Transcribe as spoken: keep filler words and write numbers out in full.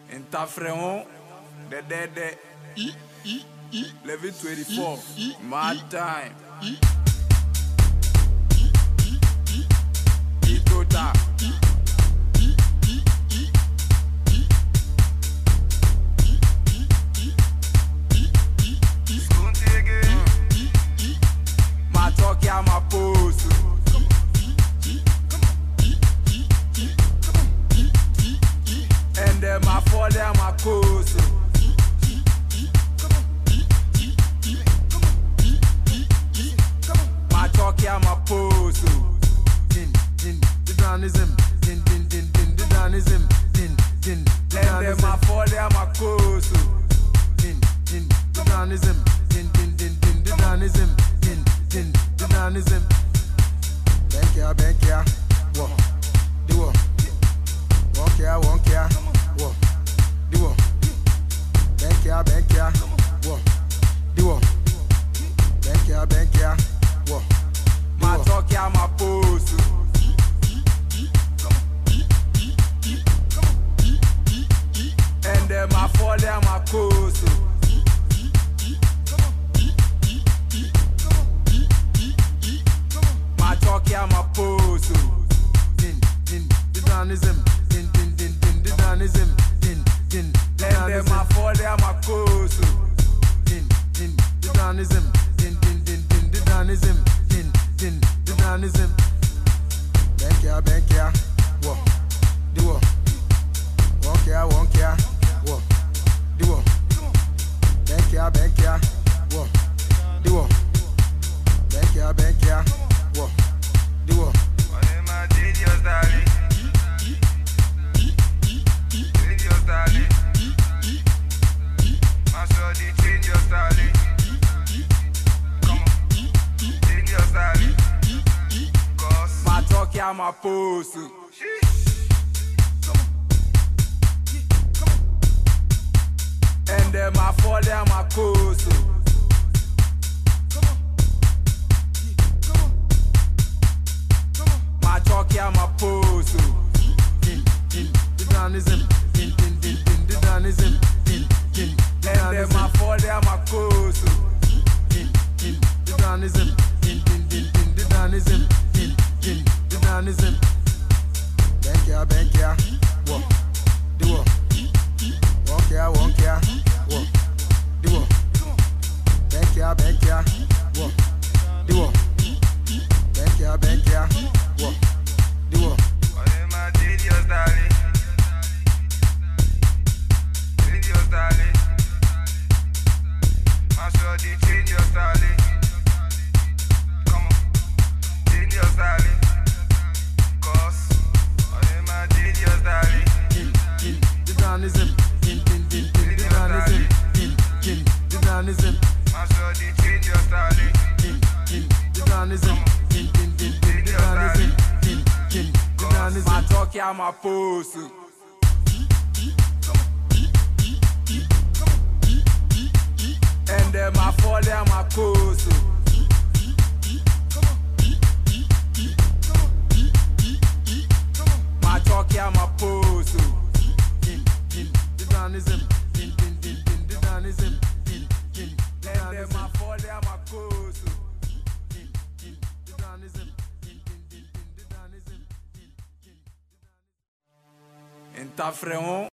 Interfréon, the dead, level twenty-four, mad time. Itota. My talk, yeah, my pose. And then my fall, yeah, my coast. My talk, yeah, my pose. Din, din, the Danism. Din, din, din, din, the Danism. Din, din, the And then my Danism. fall, yeah, my coast. Din, din, the Danism. Din, din, din, din, the Danism. Din, din, the Danism. Bank ya, bank ya. Whoa, do what? Wonk ya, wonk ya. Whoa, do what? Bank ya, bank ya. Whoa, do what? Bank ya, bank ya. Whoa, do My what? talk, yeah, my pose. And then my fall, yeah, my coast. My talk, yeah, my pose. Din, din, the Danism. Din, din, din, din, the Danism. Din, din, the And then my Danism. fall, yeah, my coast. Din, din, the Danism. Din, din, din, din, the Danism. Din, din, the Danism. Bank ya, bank ya. Whoa, do what? Wonk ya, wonk ya. Whoa, do what? Bank ya, bank ya. Whoa, do what? Bank ya, bank ya. Whoa, do what? My talk, yeah, my pose. And then my fall, yeah, my coast. My talk, yeah, my pose. Din, din, the Danism. Din, din, din, din, the Danism. Din, din, the And then my Danism. fall, yeah, my coast. Din, din, the Danism. Din, din, din, din, the Danism. Din, din, the Danism. Bank ya, bank ya. Whoa, do what? Wonk ya, wonk ya. Whoa, do what? Bank ya, bank ya. Whoa, do what? Bank ya, bank ya. Whoa, do what? Din, din, the Danism. Din, din, din, din, the Danism. Din, din, the Danism. Din, din, the Danism. Din, din, din, din, the Danism. Din, din, the Danism. My talk, yeah, my pose. And then my fall, yeah, my coast. My talk, yeah, my pose. Din, din, the Danism. Din, din, din, din, the Danism. Din, din, the And then my Danism. fall, yeah, my coast. Din, din, the Danism. Din, din, din, din, the Danism. Din, din, the Danism. Interfréon.